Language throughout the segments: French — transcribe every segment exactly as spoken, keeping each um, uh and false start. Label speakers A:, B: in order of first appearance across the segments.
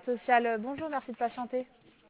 A: enquête sociale. Bonjour, merci de patienter.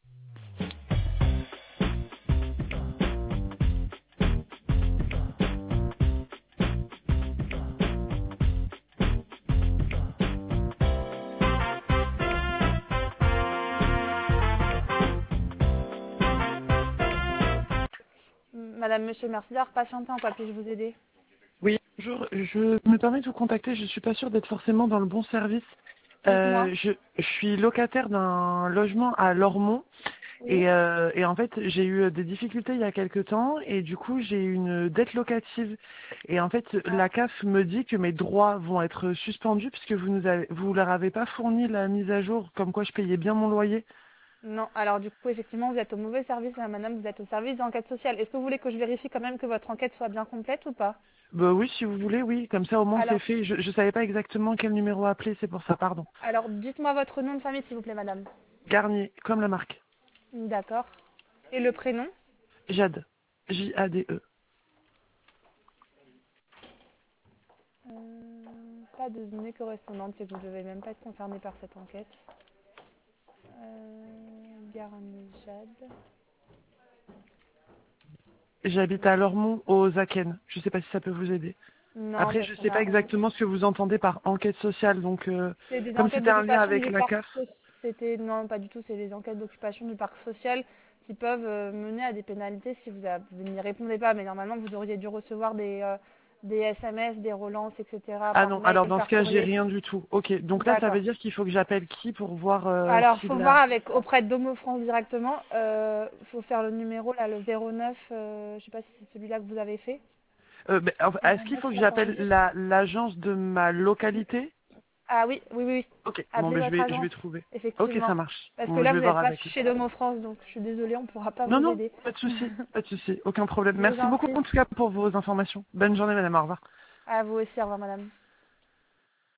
A: Madame, monsieur, merci d'avoir patienté. En quoi puis-je vous aider?
B: Oui, bonjour. Je me permets de vous contacter. Je ne suis pas sûre d'être forcément dans le bon service.
A: Dites-moi.
B: Euh, je, je suis locataire d'un logement à Lormont
A: Oui.
B: et, euh, et en fait j'ai eu des difficultés il y a quelque temps et du coup j'ai une dette locative et en fait
A: Ah,
B: la C A F me dit que mes droits vont être suspendus puisque vous nous avez, vous leur avez pas fourni la mise à jour comme quoi je payais bien mon loyer.
A: non, alors du coup, effectivement, vous êtes au mauvais service, hein, madame, vous êtes au service d'enquête sociale. Est-ce que vous voulez que je vérifie quand même que votre enquête soit bien complète ou pas?
B: Bah oui, si vous voulez, oui, comme ça au moins c'est
A: Alors,
B: fait. Je, je savais pas exactement quel numéro appeler, c'est pour ça, pardon.
A: alors dites-moi votre nom de famille, s'il vous plaît, madame.
B: Garnier, comme la marque.
A: D'accord. Et le prénom?
B: Jade. J A D E.
A: Euh, pas de données correspondantes, c'est que vous ne devez même pas être concerné par cette enquête. Euh, Garni Jade.
B: J'habite à Lormont, aux Zaken. Je sais pas si ça peut vous aider.
A: Non,
B: Après,
A: parce
B: je
A: qu'on
B: sais pas
A: a, on-
B: exactement ce que vous entendez par enquête sociale, donc euh,
A: c'est des
B: comme
A: enquêtes
B: c'était un lien
A: d'occupation
B: avec
A: du
B: la
A: parc
B: C A F.
A: social. C'était non, pas du tout. C'est des enquêtes d'occupation du parc social qui peuvent euh, mener à des pénalités si vous, avez- vous n'y répondez pas. Mais normalement, vous auriez dû recevoir des, euh, des S M S, des relances, et cetera
B: Ah
A: par
B: non,
A: mail,
B: alors dans ce
A: par
B: cas, j'ai
A: courrier.
B: rien du tout. Ok, donc là, ça veut
A: D'accord.
B: dire qu'il faut que j'appelle qui pour voir euh,
A: Alors,
B: si
A: faut voir
B: la...
A: avec auprès d'Homo France directement. Euh, faut faire le numéro là, le zéro neuf. Euh, je sais pas si c'est celui-là que vous avez fait.
B: Euh, ben, enfin, est-ce qu'il
A: zéro neuf
B: faut que j'appelle
A: soixante-dix.
B: la l'agence de ma localité?
A: Ah oui, oui, oui, oui.
B: Ok, bon,
A: Appelez
B: ben je
A: votre
B: vais, je
A: agence,
B: vais trouver. Ok,
A: effectivement.
B: ça marche.
A: Parce que
B: Bon,
A: là,
B: je
A: vous
B: vais
A: n'êtes
B: voir
A: pas
B: avec eux.
A: chez Domo France, donc je suis désolée, on ne pourra pas
B: Non,
A: vous
B: non,
A: aider.
B: pas de souci, pas de souci, aucun problème.
A: Je vous
B: Merci
A: en
B: beaucoup
A: prie.
B: en tout cas pour vos informations. Bonne journée, madame, au revoir.
A: À vous aussi, au revoir, madame.